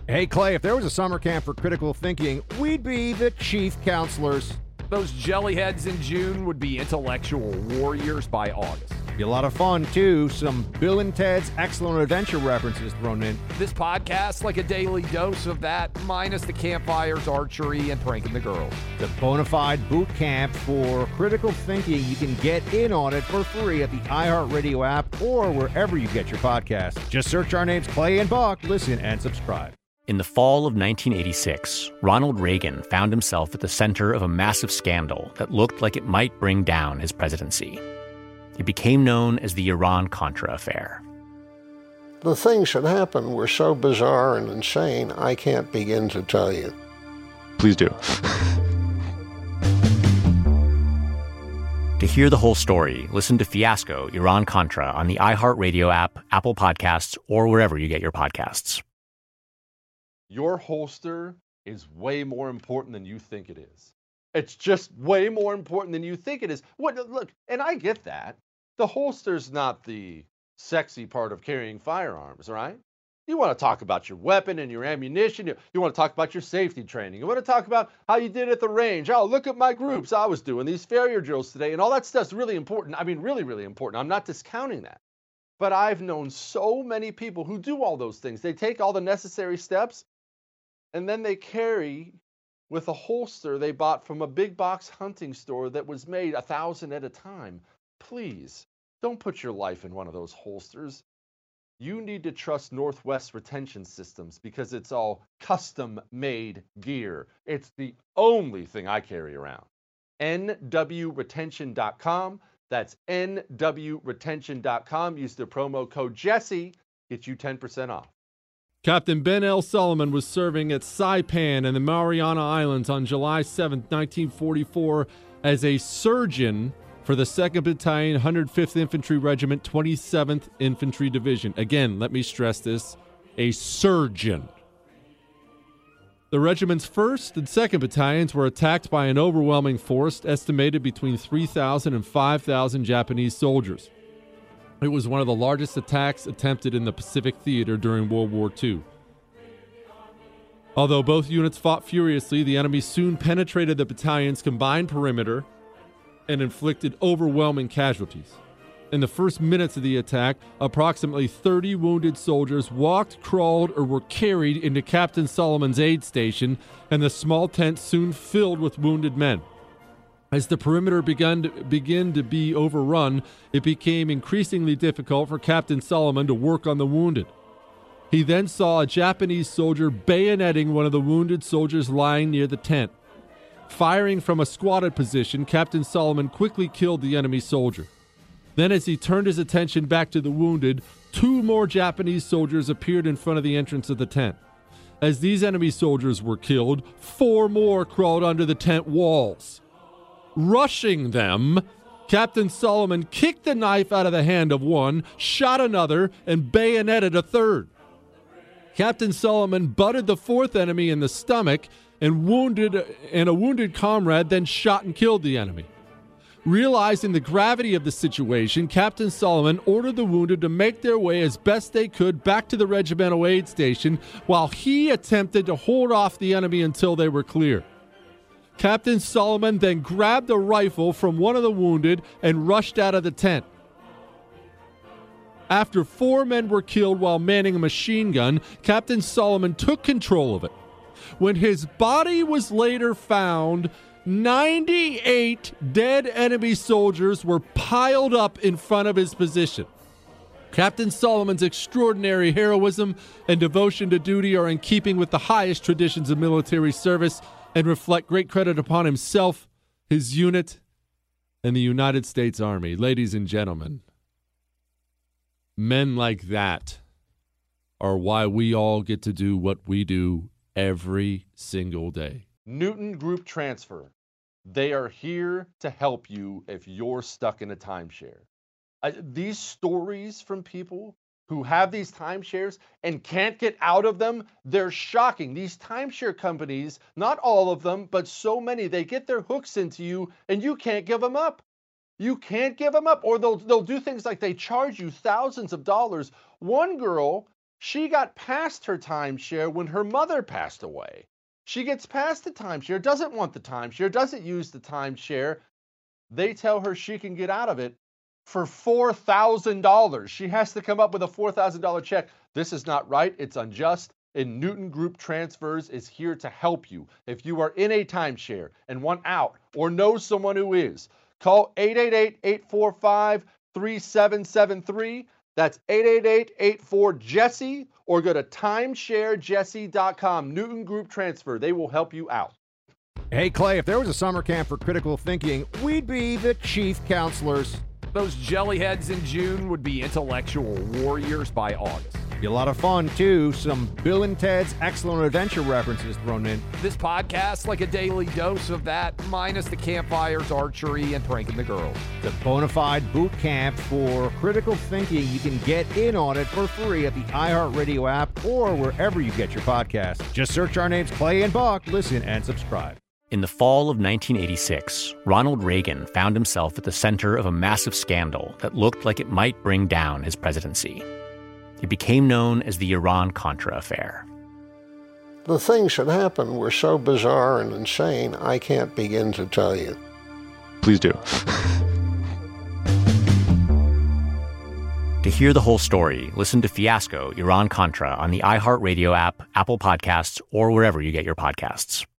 Hey, Clay, if there was a summer camp for critical thinking, we'd be the chief counselors. Those jellyheads in June would be intellectual warriors by August. Be a lot of fun, too. Some Bill and Ted's Excellent Adventure references thrown in. This podcast, like a daily dose of that, minus the campfires, archery, and pranking the girls. The bona fide boot camp for critical thinking. You can get in on it for free at the iHeartRadio app or wherever you get your podcasts. Just search our names, Clay and Buck. Listen and subscribe. In the fall of 1986, Ronald Reagan found himself at the center of a massive scandal that looked like it might bring down his presidency. It became known as the Iran-Contra affair. The things that happened were so bizarre and insane, I can't begin to tell you. Please do. To hear the whole story, listen to Fiasco, Iran-Contra on the iHeartRadio app, Apple Podcasts, or wherever you get your podcasts. Your holster is way more important than you think it is. It's just way more important than you think it is. Look, and I get that. The holster's not the sexy part of carrying firearms, right? You want to talk about your weapon and your ammunition. You want to talk about your safety training. You want to talk about how you did at the range. Oh, look at my groups. I was doing these failure drills today. And all that stuff's really important. I mean, really, really important. I'm not discounting that. But I've known so many people who do all those things. They take all the necessary steps, and then they carry with a holster they bought from a big box hunting store that was made 1,000 at a time. Please, don't put your life in one of those holsters. You need to trust Northwest Retention Systems because it's all custom-made gear. It's the only thing I carry around. nwretention.com. That's nwretention.com. Use the promo code Jesse. Get you 10% off. Captain Ben L. Solomon was serving at Saipan in the Mariana Islands on July 7, 1944, as a surgeon for the 2nd Battalion, 105th Infantry Regiment, 27th Infantry Division. Again, let me stress this, a surgeon. The regiment's 1st and 2nd Battalions were attacked by an overwhelming force, estimated between 3,000 and 5,000 Japanese soldiers. It was one of the largest attacks attempted in the Pacific Theater during World War II. Although both units fought furiously, the enemy soon penetrated the battalion's combined perimeter and inflicted overwhelming casualties. In the first minutes of the attack, approximately 30 wounded soldiers walked, crawled, or were carried into Captain Solomon's aid station, and the small tent soon filled with wounded men. As the perimeter began to be overrun, it became increasingly difficult for Captain Solomon to work on the wounded. He then saw a Japanese soldier bayoneting one of the wounded soldiers lying near the tent. Firing from a squatted position, Captain Solomon quickly killed the enemy soldier. Then, as he turned his attention back to the wounded, 2 more Japanese soldiers appeared in front of the entrance of the tent. As these enemy soldiers were killed, 4 more crawled under the tent walls. Rushing them, Captain Solomon kicked the knife out of the hand of one, shot another, and bayoneted a third. Captain Solomon butted the 4th enemy in the stomach and a wounded comrade then shot and killed the enemy. Realizing the gravity of the situation, Captain Solomon ordered the wounded to make their way as best they could back to the regimental aid station while he attempted to hold off the enemy until they were clear. Captain Solomon then grabbed a rifle from one of the wounded and rushed out of the tent. After 4 men were killed while manning a machine gun, Captain Solomon took control of it. When his body was later found, 98 dead enemy soldiers were piled up in front of his position. Captain Solomon's extraordinary heroism and devotion to duty are in keeping with the highest traditions of military service and reflect great credit upon himself, his unit, and the United States Army. Ladies and gentlemen, men like that are why we all get to do what we do every single day. Newton Group Transfer. They are here to help you if you're stuck in a timeshare. These stories from people who have these timeshares and can't get out of them, they're shocking. These timeshare companies, not all of them, but so many, they get their hooks into you and you can't give them up. You can't give them up. Or they'll do things like they charge you thousands of dollars. One girl She got past her timeshare when her mother passed away. She gets past the timeshare, doesn't want the timeshare, doesn't use the timeshare. They tell her she can get out of it for $4,000. She has to come up with a $4,000 check. This is not right. It's unjust. And Newton Group Transfers is here to help you. If you are in a timeshare and want out or know someone who is, call 888-845-3773. That's 888-84-JESSE, or go to timesharejesse.com. Newton Group Transfer. They will help you out. Hey, Clay, if there was a summer camp for critical thinking, we'd be the chief counselors. Those jellyheads in June would be intellectual warriors by August. Be a lot of fun, too. Some Bill and Ted's Excellent Adventure references thrown in. This podcast, like a daily dose of that, minus the campfires, archery, and pranking the girls. The bona fide boot camp for critical thinking. You can get in on it for free at the iHeartRadio app or wherever you get your podcasts. Just search our names, Clay and Buck. Listen and subscribe. In the fall of 1986, Ronald Reagan found himself at the center of a massive scandal that looked like it might bring down his presidency. It became known as the Iran-Contra affair. The things that happened were so bizarre and insane, I can't begin to tell you. Please do. To hear the whole story, listen to Fiasco, Iran-Contra on the iHeartRadio app, Apple Podcasts, or wherever you get your podcasts.